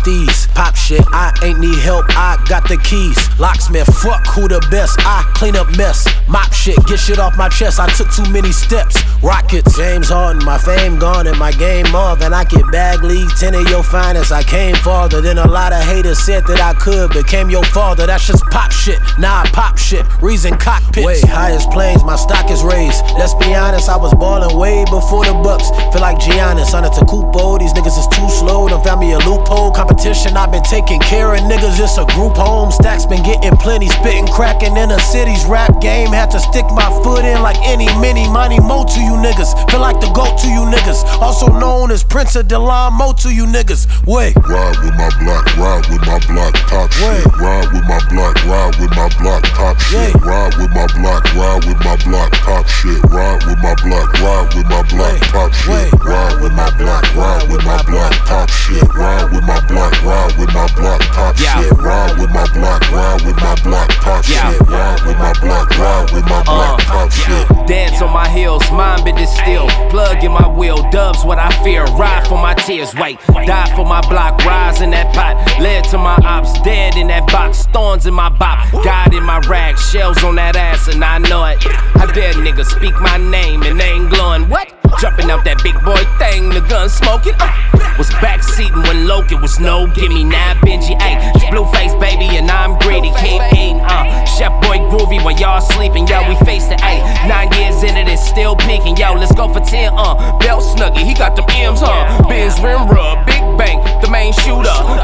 these. Pop shit, I ain't need help, I got the keys. Locksmith, fuck who the best, I clean up mess. Mop shit, get shit off my chest, I took too many steps. Rockets, James Harden, my fame gone and my game off. And I get bag league, 10 of your finest, I came farther than a lot of haters said that I could. Became your father, that's just pop shit. Nah, pop shit, reason cockpits. Way highest planes, my stock is raised. Let's be honest, I was ballin' way before the Bucks. Feel like Giannis, Antetokounmpo, these niggas is too slow. Done found me a loophole. Competition, I've been taking care of niggas, it's a group home. Stacks been getting plenty, spitting, cracking in the city's rap game. Had to stick my foot in like any, mini, money, mo to you niggas. Feel like the GOAT to you niggas. Also known as Prince of Delon Mo to you niggas. Wait. Ride with my block, top shit. Ride with my block, top shit. Ride with my block, top shit. Ride with my block, top shit. Ride with my block, top shit. Ride with my block, top shit. Ride with my block, top shit. Ride with my block, top shit. Dance on my heels, mind been still. Plug in my wheel, dubs what I fear. Ride for my tears, wait. Die for my block, rise in that pot. Led to my ops, dead in that box. Thorns in my bop, God in my rag. Shells on that ass and I know it. I dare niggas speak my name and they ain't glowing. What? Jumping out that big boy thing, the gun smoking. Was backseating when Logan was no gimme. Now Benji, ayy. It's Blueface, baby, and I'm greedy. Keep eating, Chef Boy Groovy while y'all sleeping. Yo, we faced it, ayy. 9 years in it, it's still peaking. Yo, let's go for 10, Belt Snuggie, he got them M's, Benz rim rub, Big Bang, the main shooter.